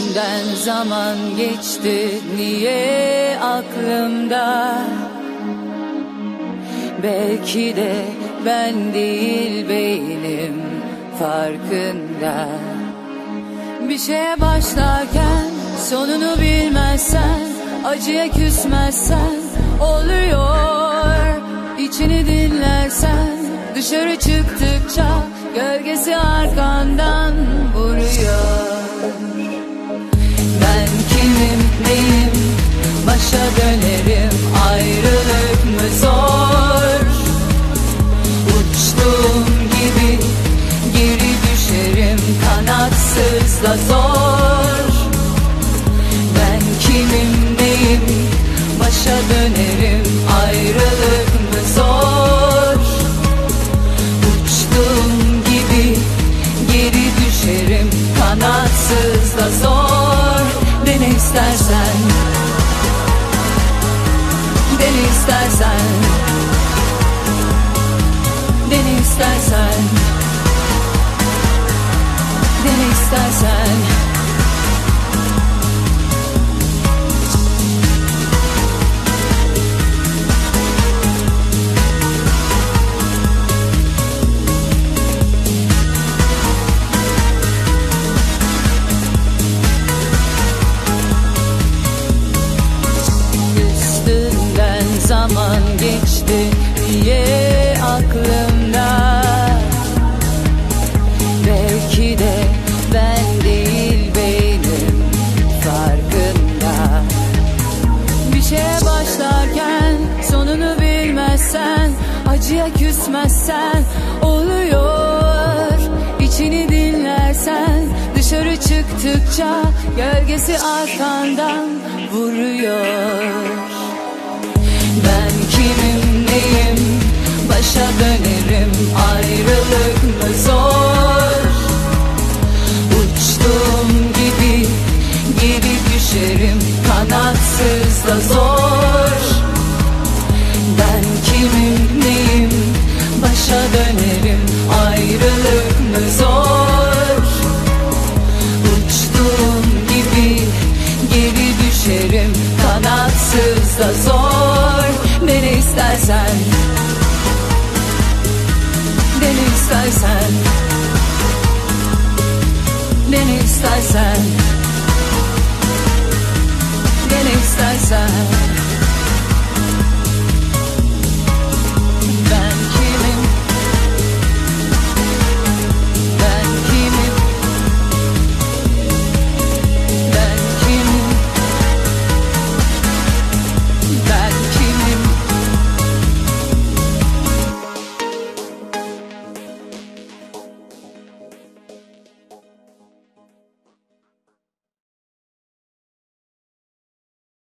Üstünden zaman geçti, niye aklımda? Belki de ben değil beynim farkında. Bir şeye başlarken sonunu bilmezsen, acıya küsmezsen oluyor. İçini dinlersen, dışarı çıktıkça gölgesi arkandan vuruyor. Ben kimim, neyim, başa dönerim, ayrılık mı zor? Uçtuğum gibi geri düşerim, kanatsız da zor. Ben kimim, neyim, başa dönerim, ayrılık mı zor? Uçtuğum gibi geri düşerim, kanatsız da zor. Dene istersen, dene istersen, dene istersen, dene istersen. Zaman geçti, niye aklımda? Belki de ben değil beynim farkında. Bir şeye başlarken sonunu bilmezsen, acıya küsmezsen oluyor. İçini dinlersen, dışarı çıktıkça gölgesi arkandan vuruyor. Ben kimim, neyim, başa dönerim, ayrılık mı zor?